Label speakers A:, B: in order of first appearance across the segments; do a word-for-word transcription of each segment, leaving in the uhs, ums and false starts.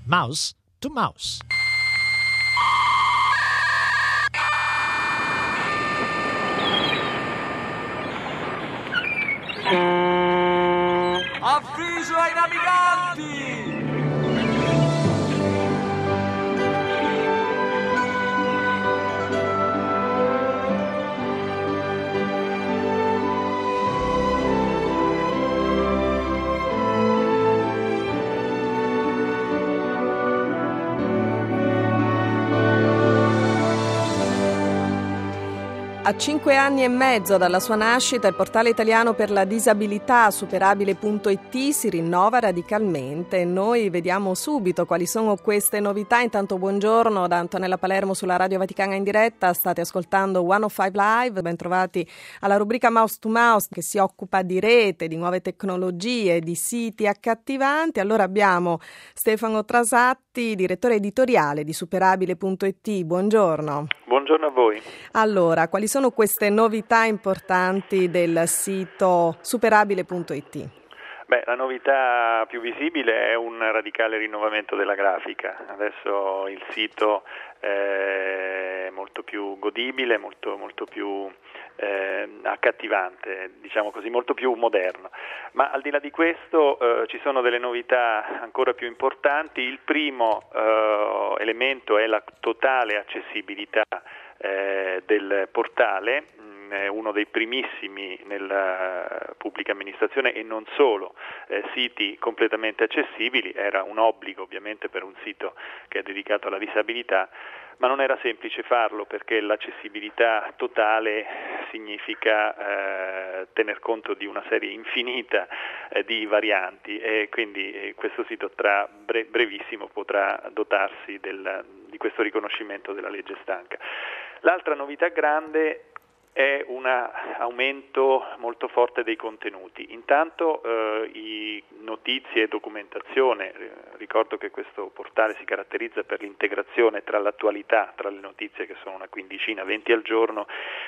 A: mouse to mouse.
B: Avviso ai naviganti!
C: A cinque anni e mezzo dalla sua nascita, il portale italiano per la disabilità superabile punto it si rinnova radicalmente. Noi vediamo subito quali sono queste novità. Intanto buongiorno da Antonella Palermo sulla Radio Vaticana in diretta. State ascoltando centocinque Live. Bentrovati alla rubrica Mouse to Mouse che si occupa di rete, di nuove tecnologie, di siti accattivanti. Allora abbiamo Stefano Trasatti, direttore editoriale di superabile punto it. Buongiorno.
D: Buongiorno a voi.
C: Allora, quali sono queste novità importanti del sito superabile punto it?
D: Beh, la novità più visibile è un radicale rinnovamento della grafica. Adesso il sito è molto più godibile, molto, molto più eh, accattivante, diciamo così, molto più moderno. Ma al di là di questo eh, ci sono delle novità ancora più importanti. Il primo eh, elemento è la totale accessibilità eh, del portale. Uno dei primissimi nella pubblica amministrazione e non solo, eh, siti completamente accessibili. Era un obbligo ovviamente per un sito che è dedicato alla disabilità, ma non era semplice farlo perché l'accessibilità totale significa eh, tener conto di una serie infinita eh, di varianti e quindi eh, questo sito tra bre- brevissimo potrà dotarsi del, di questo riconoscimento della legge stanca. L'altra novità grande è un aumento molto forte dei contenuti. Intanto eh, i notizie e documentazione, eh, ricordo che questo portale si caratterizza per l'integrazione tra l'attualità, tra le notizie che sono una quindicina, venti al giorno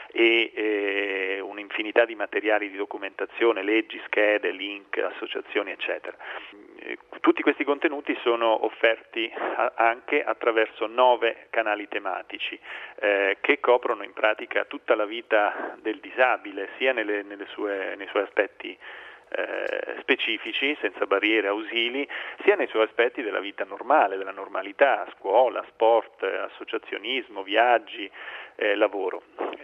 D: e eh, un'infinità di materiali di documentazione, leggi, schede, link, associazioni eccetera. Eh, tutti questi contenuti sono offerti a- anche attraverso nove canali tematici eh, che coprono in pratica tutta la vita del disabile, sia nelle, nelle sue, nei suoi aspetti eh, specifici, senza barriere ausili, sia nei suoi aspetti della vita normale, della normalità, scuola, sport, associazionismo, viaggi, eh, lavoro.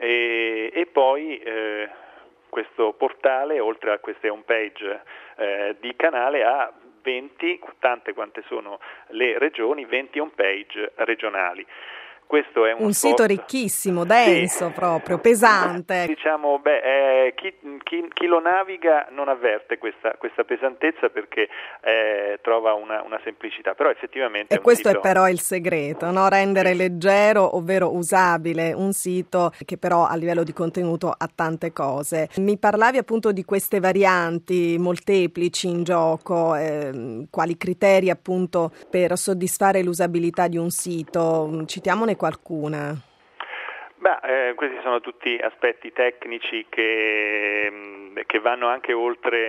D: E, e poi eh, questo portale, oltre a queste home page eh, di canale, ha venti, tante quante sono le regioni, venti home page regionali. Questo è un,
C: un sito ricchissimo, denso, sì, proprio, pesante.
D: Diciamo, beh, eh, chi, chi, chi lo naviga non avverte questa, questa pesantezza perché eh, trova una, una semplicità, però effettivamente
C: e
D: è un
C: questo
D: sito...
C: è però il segreto, no? Rendere sì. leggero, ovvero usabile, un sito che però a livello di contenuto ha tante cose. Mi parlavi appunto di queste varianti molteplici in gioco, eh, quali criteri appunto per soddisfare l'usabilità di un sito? Citiamone qualcuna.
D: Beh, eh, questi sono tutti aspetti tecnici che, che vanno anche oltre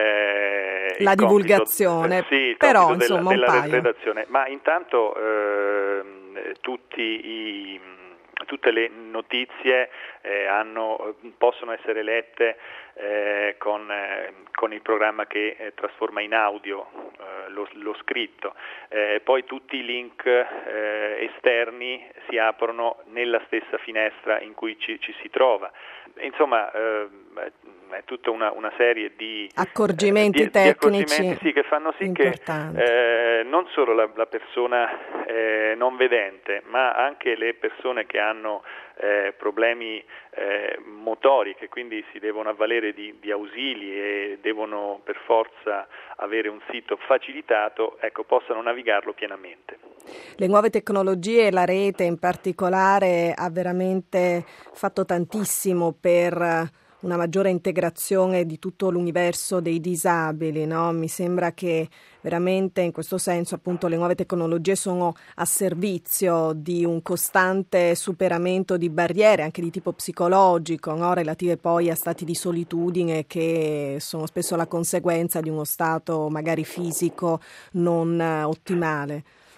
D: eh,
C: la
D: il
C: divulgazione,
D: compito, sì, il
C: però
D: compito
C: insomma
D: della,
C: un
D: della
C: paio.
D: redazione. Ma intanto eh, tutti i tutte le notizie eh, hanno, possono essere lette eh, con, eh, con il programma che eh, trasforma in audio eh, lo, lo scritto. Eh, poi tutti i link eh, esterni si aprono nella stessa finestra in cui ci, ci si trova. Insomma, eh, è tutta una, una serie di
C: accorgimenti
D: eh, di,
C: tecnici
D: di accorgimenti, sì, che fanno sì
C: importanti.
D: che eh, non solo la, la persona eh, non vedente, ma anche le persone che hanno eh, problemi eh, motori, che quindi si devono avvalere di, di ausili e devono per forza avere un sito facilitato, ecco, possano navigarlo pienamente.
C: Le nuove tecnologie, la rete in particolare, ha veramente fatto tantissimo per una maggiore integrazione di tutto l'universo dei disabili, no? Mi sembra che veramente in questo senso appunto le nuove tecnologie sono a servizio di un costante superamento di barriere anche di tipo psicologico, no? Relative poi a stati di solitudine che sono spesso la conseguenza di uno stato magari fisico non ottimale.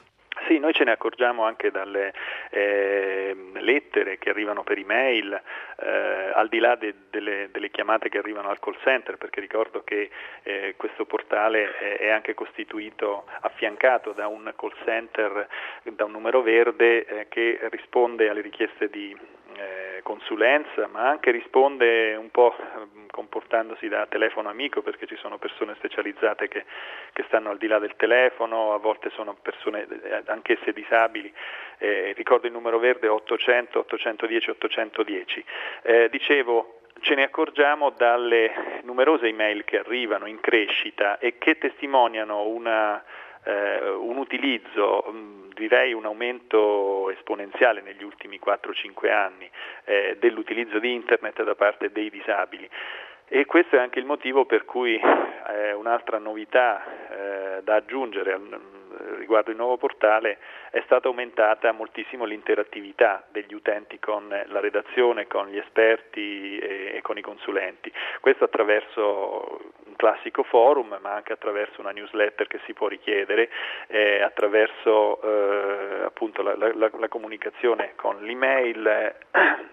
D: Sì, noi ce ne accorgiamo anche dalle eh, lettere che arrivano per email, eh, al di là de, delle, delle chiamate che arrivano al call center, perché ricordo che eh, questo portale è, è anche costituito, affiancato da un call center, da un numero verde eh, che risponde alle richieste di eh, consulenza, ma anche risponde un po' comportandosi da telefono amico, perché ci sono persone specializzate che, che stanno al di là del telefono, a volte sono persone anch'esse disabili. Eh, ricordo il numero verde ottocento ottocentodieci ottocentodieci. Eh, dicevo, ce ne accorgiamo dalle numerose email che arrivano in crescita e che testimoniano una, eh, un utilizzo, mh, direi un aumento esponenziale negli ultimi quattro cinque anni eh, dell'utilizzo di internet da parte dei disabili. E questo è anche il motivo per cui eh, un'altra novità eh, da aggiungere al, riguardo il nuovo portale è stata aumentata moltissimo l'interattività degli utenti con la redazione, con gli esperti e, e con i consulenti. Questo attraverso un classico forum, ma anche attraverso una newsletter che si può richiedere, eh, attraverso eh, appunto la, la, la comunicazione con l'email, eh,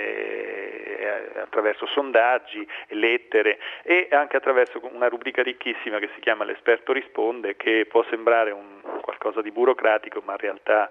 D: Eh, attraverso sondaggi, lettere e anche attraverso una rubrica ricchissima che si chiama L'esperto risponde, che può sembrare un qualcosa di burocratico, ma in realtà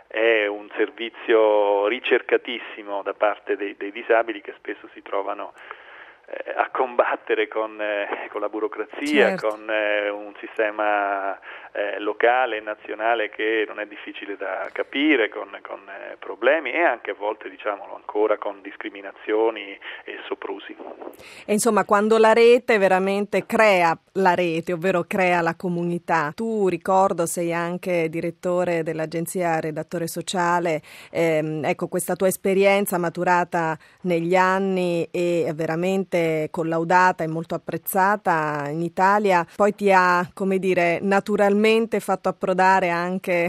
D: è un servizio ricercatissimo da parte dei, dei disabili, che spesso si trovano eh, a combattere con, eh, con la burocrazia,
C: certo.
D: con eh, un sistema eh, locale e nazionale che non è difficile da capire, con, con eh, problemi e anche a volte, diciamolo ancora, con discriminazioni e soprusi.
C: E insomma, quando la rete veramente crea la rete, ovvero crea la comunità. Tu, ricordo, sei anche direttore dell'agenzia Redattore Sociale, ehm, ecco, questa tua esperienza maturata negli anni e veramente collaudata e molto apprezzata in Italia, poi ti ha, come dire, naturalmente fatto approdare anche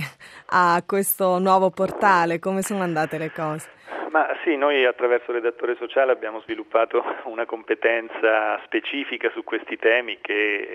C: a questo nuovo portale. Come sono andate le cose?
D: Ma sì, noi attraverso Redattore Sociale abbiamo sviluppato una competenza specifica su questi temi che,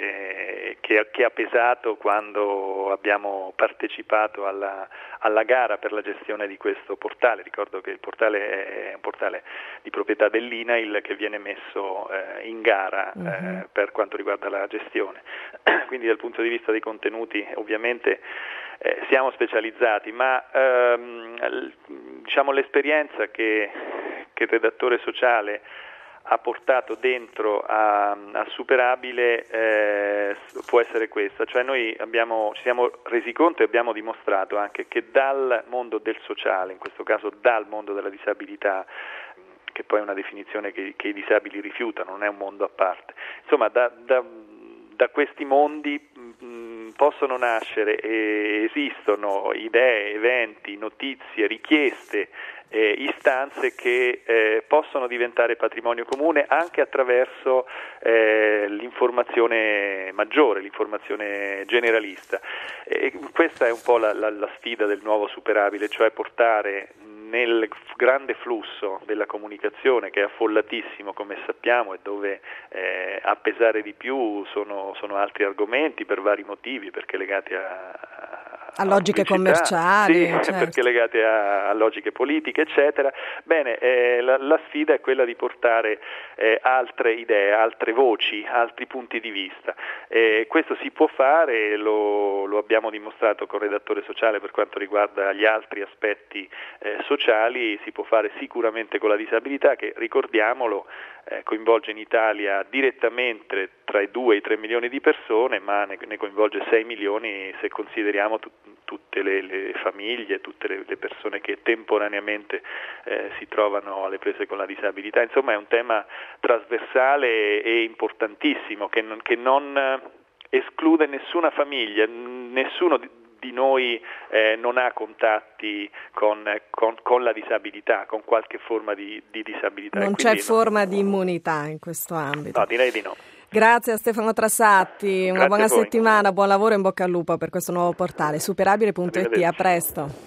D: eh, che, che ha pesato quando abbiamo partecipato alla, alla gara per la gestione di questo portale. Ricordo che il portale è un portale di proprietà dell'I N A I L che viene messo eh, in gara eh, uh-huh. per quanto riguarda la gestione. Quindi dal punto di vista dei contenuti ovviamente Eh, siamo specializzati, ma ehm, diciamo l'esperienza che, che il redattore sociale ha portato dentro a, a Superabile eh, può essere questa, cioè noi abbiamo, ci siamo resi conto e abbiamo dimostrato anche che dal mondo del sociale, in questo caso dal mondo della disabilità, che poi è una definizione che, che i disabili rifiutano, non è un mondo a parte, insomma da, da, da questi mondi mh, possono nascere e esistono idee, eventi, notizie, richieste, eh, istanze che eh, possono diventare patrimonio comune anche attraverso eh, l'informazione maggiore, l'informazione generalista. E questa è un po' la, la, la sfida del nuovo Superabile, cioè portare nel grande flusso della comunicazione, che è affollatissimo come sappiamo e dove eh, a pesare di più sono, sono altri argomenti per vari motivi, perché legati a, a,
C: a logiche
D: a
C: commerciali,
D: sì,
C: certo.
D: perché legate a, a logiche politiche eccetera. Bene, eh, la, la sfida è quella di portare eh, altre idee, altre voci, altri punti di vista. Eh, questo si può fare, lo, lo abbiamo dimostrato con Redattore Sociale per quanto riguarda gli altri aspetti eh, sociali. Si può fare sicuramente con la disabilità, che, ricordiamolo, eh, coinvolge in Italia direttamente tra i due e i tre milioni di persone, ma ne, ne coinvolge sei milioni se consideriamo tu, tutte le, le famiglie, tutte le, le persone che temporaneamente eh, si trovano alle prese con la disabilità. Insomma, è un tema trasversale e importantissimo che non, che non esclude nessuna famiglia, nessuno di di noi eh, non ha contatti con, con, con la disabilità, con qualche forma di, di disabilità.
C: Non c'è forma no. di immunità in questo ambito.
D: No, direi di no.
C: Grazie a Stefano Trassatti, una
D: Grazie
C: buona settimana, buon lavoro e in bocca al lupo per questo nuovo portale. Superabile punto it, a presto.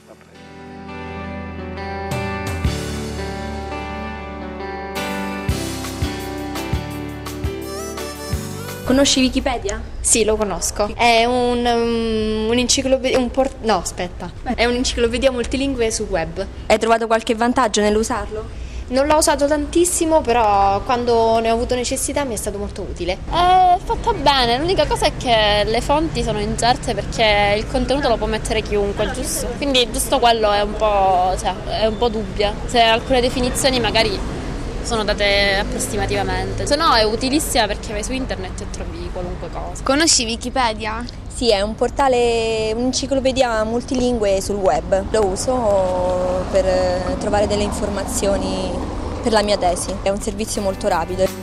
A: Conosci Wikipedia?
E: Sì, lo conosco. È un, um, un'enciclopedia, un port- no, aspetta. È un'enciclopedia multilingue sul web.
A: Hai trovato qualche vantaggio nell'usarlo?
E: Non l'ho usato tantissimo, però quando ne ho avuto necessità mi è stato molto utile.
F: È fatta bene, l'unica cosa è che le fonti sono incerte perché il contenuto lo può mettere chiunque, giusto? Quindi giusto quello è un po', cioè, è un po' dubbia. Se alcune definizioni magari sono date approssimativamente. Se no è utilissima perché vai su internet e trovi qualunque cosa.
G: Conosci Wikipedia?
A: Sì, è un portale, un'enciclopedia multilingue sul web. Lo uso per trovare delle informazioni per la mia tesi. È un servizio molto rapido.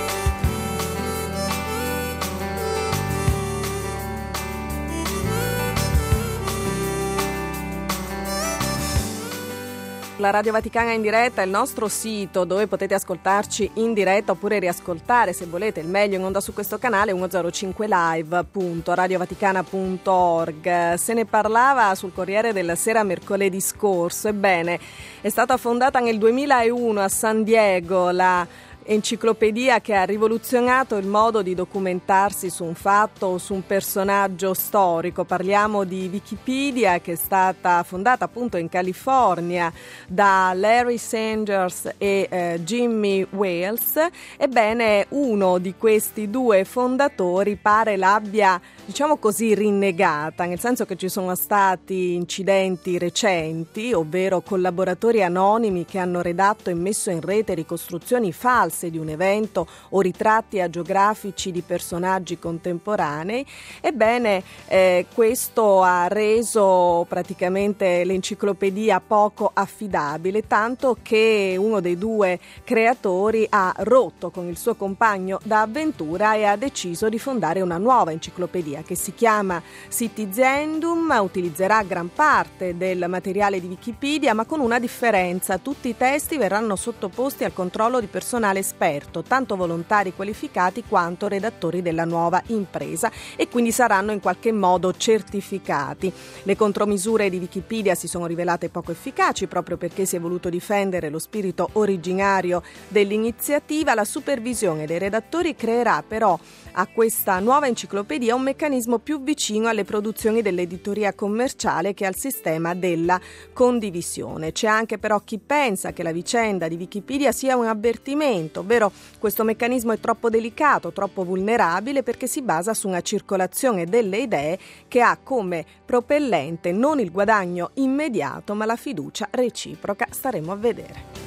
C: La Radio Vaticana in diretta è il nostro sito dove potete ascoltarci in diretta oppure riascoltare, se volete, il meglio in onda su questo canale, centocinque live punto radiovaticana punto org. Se ne parlava sul Corriere della Sera mercoledì scorso. Ebbene, è stata fondata nel duemilauno a San Diego la enciclopedia che ha rivoluzionato il modo di documentarsi su un fatto o su un personaggio storico. Parliamo di Wikipedia, che è stata fondata appunto in California da Larry Sanders e eh, Jimmy Wales. Ebbene, uno di questi due fondatori pare l'abbia, diciamo così, rinnegata, nel senso che ci sono stati incidenti recenti, ovvero collaboratori anonimi che hanno redatto e messo in rete ricostruzioni false di un evento o ritratti agiografici di personaggi contemporanei. Ebbene, eh, questo ha reso praticamente l'enciclopedia poco affidabile, tanto che uno dei due creatori ha rotto con il suo compagno d'avventura e ha deciso di fondare una nuova enciclopedia che si chiama Citizendum. Utilizzerà gran parte del materiale di Wikipedia, ma con una differenza: tutti i testi verranno sottoposti al controllo di personale esperto, tanto volontari qualificati quanto redattori della nuova impresa, e quindi saranno in qualche modo certificati. Le contromisure di Wikipedia si sono rivelate poco efficaci proprio perché si è voluto difendere lo spirito originario dell'iniziativa. La supervisione dei redattori creerà però a questa nuova enciclopedia un meccanismo più vicino alle produzioni dell'editoria commerciale che al sistema della condivisione. C'è anche però chi pensa che la vicenda di Wikipedia sia un avvertimento, ovvero questo meccanismo è troppo delicato, troppo vulnerabile, perché si basa su una circolazione delle idee che ha come propellente non il guadagno immediato ma la fiducia reciproca. Staremo a vedere.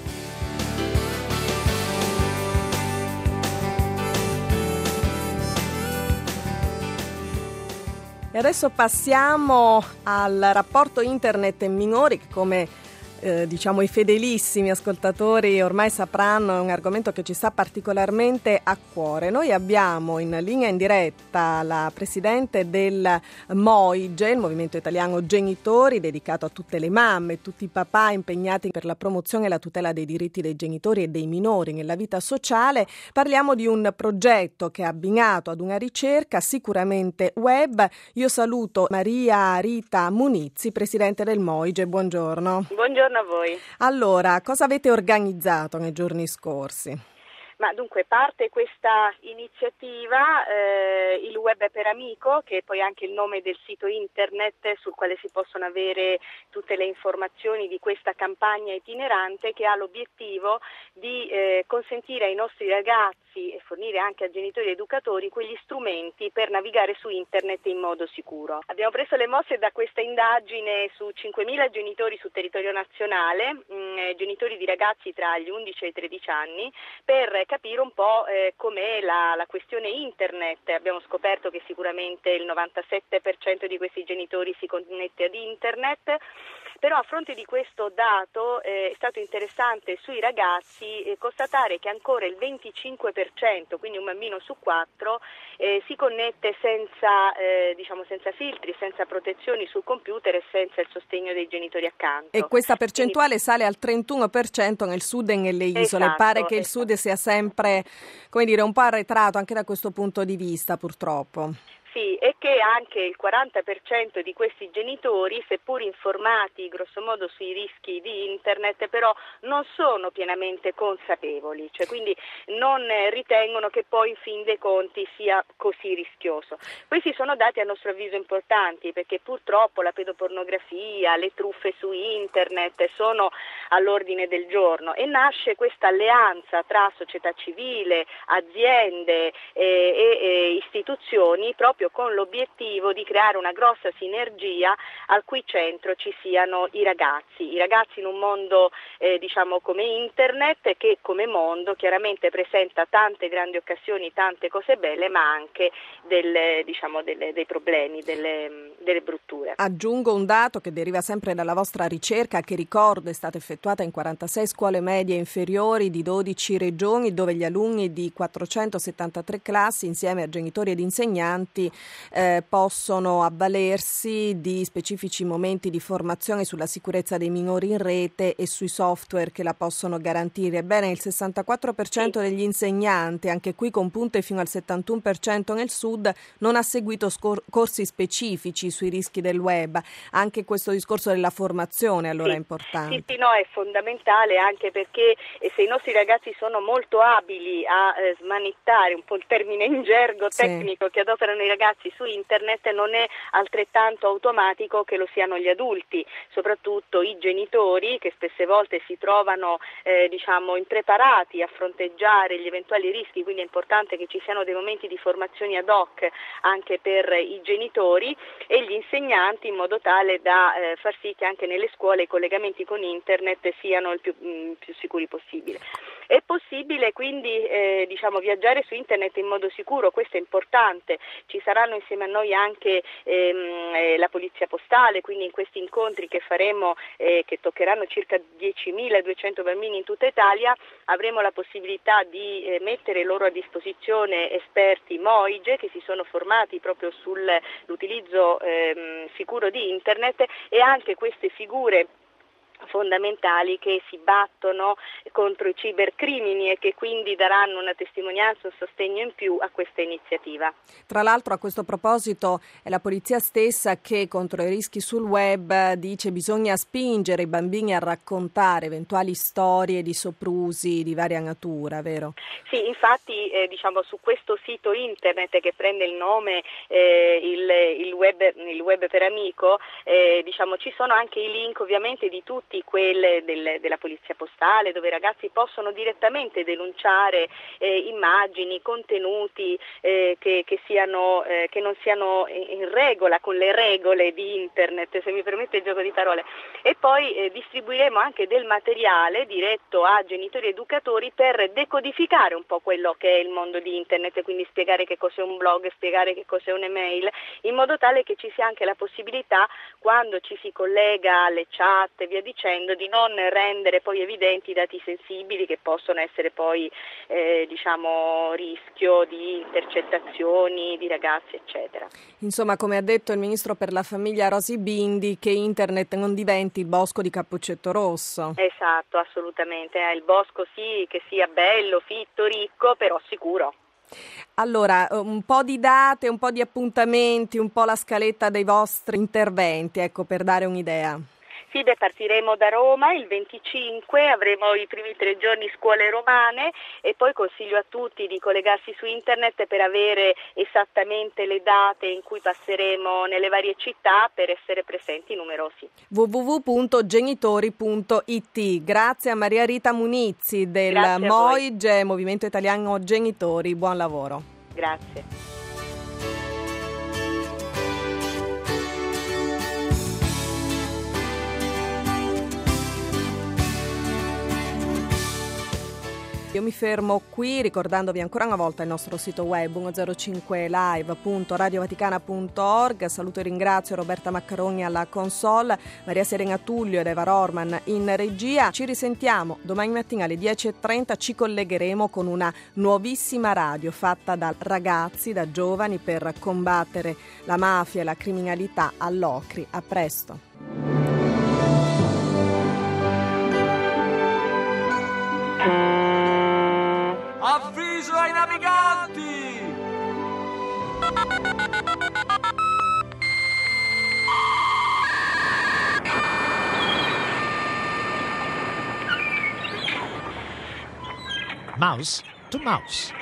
C: E adesso passiamo al rapporto internet e minori, che come Eh, diciamo i fedelissimi ascoltatori ormai sapranno è un argomento che ci sta particolarmente a cuore. Noi abbiamo in linea in diretta la presidente del MOIGE, il Movimento Italiano Genitori, dedicato a tutte le mamme, tutti i papà impegnati per la promozione e la tutela dei diritti dei genitori e dei minori nella vita sociale. Parliamo di un progetto che è abbinato ad una ricerca sicuramente web. Io saluto Maria Rita Munizzi, presidente del MOIGE. Buongiorno.
H: Buongiorno a voi.
C: Allora, cosa avete organizzato nei giorni scorsi?
H: Ma dunque parte questa iniziativa, eh, il Web per Amico, che è poi anche il nome del sito internet sul quale si possono avere tutte le informazioni di questa campagna itinerante, che ha l'obiettivo di eh, consentire ai nostri ragazzi e fornire anche a genitori e educatori quegli strumenti per navigare su internet in modo sicuro. Abbiamo preso le mosse da questa indagine su cinquemila genitori sul territorio nazionale, mh, genitori di ragazzi tra gli undici e i tredici anni, per capire un po' eh, com'è la, la questione internet. Abbiamo scoperto che sicuramente il novantasette per cento di questi genitori si connette ad internet, però a fronte di questo dato eh, è stato interessante sui ragazzi eh, constatare che ancora il venticinque per cento, quindi un bambino su quattro, eh, si connette senza, eh, diciamo senza filtri, senza protezioni sul computer e senza il sostegno dei genitori accanto.
C: E questa percentuale quindi sale al trentuno per cento nel sud e nelle isole.
H: Esatto,
C: Pare che il
H: esatto.
C: sud sia sempre, come dire, un po' arretrato anche da questo punto di vista, purtroppo.
H: Sì, e che anche il quaranta per cento di questi genitori, seppur informati grossomodo sui rischi di internet, però non sono pienamente consapevoli, cioè quindi non ritengono che poi in fin dei conti sia così rischioso. Questi sono dati a nostro avviso importanti, perché purtroppo la pedopornografia, le truffe su internet sono all'ordine del giorno e nasce questa alleanza tra società civile, aziende e, e, e istituzioni proprio con l'obiettivo di creare una grossa sinergia al cui centro ci siano i ragazzi, i ragazzi in un mondo eh, diciamo come internet, che come mondo chiaramente presenta tante grandi occasioni, tante cose belle, ma anche delle, diciamo, delle, dei problemi, delle, delle brutture.
C: Aggiungo un dato che deriva sempre dalla vostra ricerca, che ricordo è stata effettuata in quarantasei scuole medie inferiori di dodici regioni, dove gli alunni di quattrocentosettantatré classi insieme a genitori ed insegnanti Eh, possono avvalersi di specifici momenti di formazione sulla sicurezza dei minori in rete e sui software che la possono garantire. Ebbene, il sessantaquattro per cento
H: sì.
C: degli insegnanti, anche qui con punte fino al settantuno per cento nel sud, non ha seguito scor- corsi specifici sui rischi del web. Anche questo discorso della formazione allora
H: sì.
C: è importante.
H: Sì, sì, no, è fondamentale, anche perché eh, se i nostri ragazzi sono molto abili a eh, smanittare, un po' il termine in gergo tecnico sì. che adoperano i ragazzi su internet, non è altrettanto automatico che lo siano gli adulti, soprattutto i genitori, che spesse volte si trovano eh, diciamo impreparati a fronteggiare gli eventuali rischi, quindi è importante che ci siano dei momenti di formazione ad hoc anche per i genitori e gli insegnanti, in modo tale da eh, far sì che anche nelle scuole i collegamenti con internet siano il più, mh, più sicuri possibile. È possibile quindi eh, diciamo viaggiare su internet in modo sicuro, questo è importante. Ci saranno insieme a noi anche ehm, eh, la polizia postale, quindi in questi incontri che faremo, eh, che toccheranno circa diecimiladuecento bambini in tutta Italia, avremo la possibilità di eh, mettere loro a disposizione esperti MOIGE che si sono formati proprio sull'utilizzo ehm, sicuro di internet, e anche queste figure fondamentali che si battono contro i cibercrimini e che quindi daranno una testimonianza, un sostegno in più a questa iniziativa.
C: Tra l'altro, a questo proposito, è la polizia stessa che contro i rischi sul web dice bisogna spingere i bambini a raccontare eventuali storie di soprusi di varia natura, vero?
H: Sì, infatti eh, diciamo su questo sito internet che prende il nome eh, il, il, web, il web per amico, eh, diciamo ci sono anche i link ovviamente di tutti quelle del, della polizia postale, dove i ragazzi possono direttamente denunciare eh, immagini, contenuti eh, che, che, siano, eh, che non siano in regola con le regole di internet, se mi permette il gioco di parole. E poi eh, distribuiremo anche del materiale diretto a genitori e educatori per decodificare un po' quello che è il mondo di internet, quindi spiegare che cos'è un blog, spiegare che cos'è un'email, in modo tale che ci sia anche la possibilità, quando ci si collega alle chat e via dicendo, di non rendere poi evidenti i dati sensibili che possono essere poi eh, diciamo rischio di intercettazioni di ragazzi eccetera.
C: Insomma, come ha detto il ministro per la famiglia Rosy Bindi, che internet non diventi il bosco di Cappuccetto Rosso.
H: Esatto, assolutamente, eh, il bosco sì, che sia bello, fitto, ricco, però sicuro.
C: Allora, un po' di date, un po' di appuntamenti, un po' la scaletta dei vostri interventi, ecco, per dare un'idea.
H: Sì, beh, partiremo da Roma il venticinque, avremo i primi tre giorni scuole romane e poi consiglio a tutti di collegarsi su internet per avere esattamente le date in cui passeremo nelle varie città, per essere presenti numerosi.
C: w w w punto genitori punto i t. Grazie a Maria Rita Munizzi del MOIGE, Movimento Italiano Genitori, buon lavoro.
H: Grazie.
C: Io mi fermo qui ricordandovi ancora una volta il nostro sito web uno zero cinque live punto radio vaticana punto org. Saluto e ringrazio Roberta Maccaroni alla console, Maria Serena Tullio ed Eva Rorman in regia. Ci risentiamo domani mattina alle dieci e trenta, ci collegheremo con una nuovissima radio fatta da ragazzi, da giovani, per combattere la mafia e la criminalità all'Ocri. A presto.
B: Avviso ai naviganti!
G: Mouse to mouse.